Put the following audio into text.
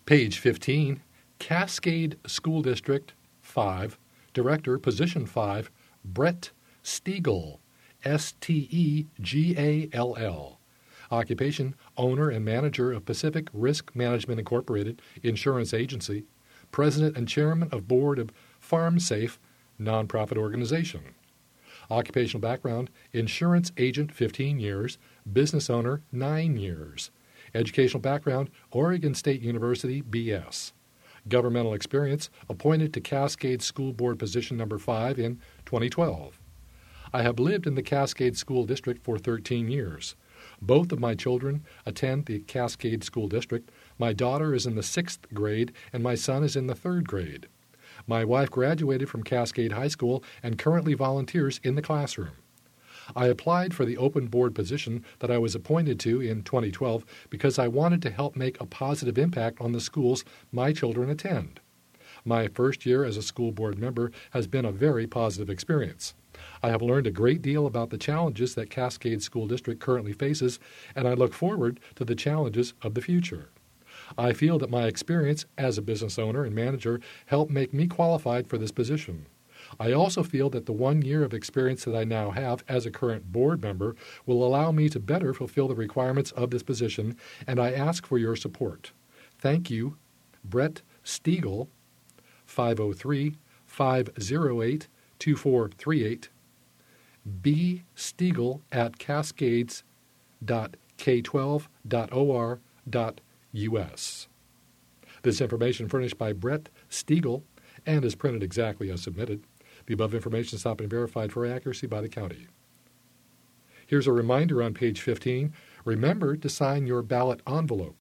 Page 15, Cascade School District 5, Director, Position 5, Brett Stiegel, Stegall. Occupation, Owner and Manager of Pacific Risk Management Incorporated, Insurance Agency, President and Chairman of Board of FarmSafe, nonprofit organization. Occupational background, insurance agent 15 years, business owner 9 years. Educational background, Oregon State University, BS. Governmental experience, appointed to Cascade School Board position number 5 in 2012. I have lived in the Cascade School District for 13 years. Both of my children attend the Cascade School District. My daughter is in the 6th grade and my son is in the 3rd grade. My wife graduated from Cascade High School and currently volunteers in the classroom. I applied for the open board position that I was appointed to in 2012 because I wanted to help make a positive impact on the schools my children attend. My first year as a school board member has been a very positive experience. I have learned a great deal about the challenges that Cascade School District currently faces, and I look forward to the challenges of the future. I feel that my experience as a business owner and manager helped make me qualified for this position. I also feel that the 1 year of experience that I now have as a current board member will allow me to better fulfill the requirements of this position, and I ask for your support. Thank you, Brett Stiegel, 503-508-2438, bstiegel@cascades.k12.or.us. This information furnished by Brett Stiegel and is printed exactly as submitted. The above information has not been verified for accuracy by the county. Here's a reminder on page 15. Remember to sign your ballot envelope.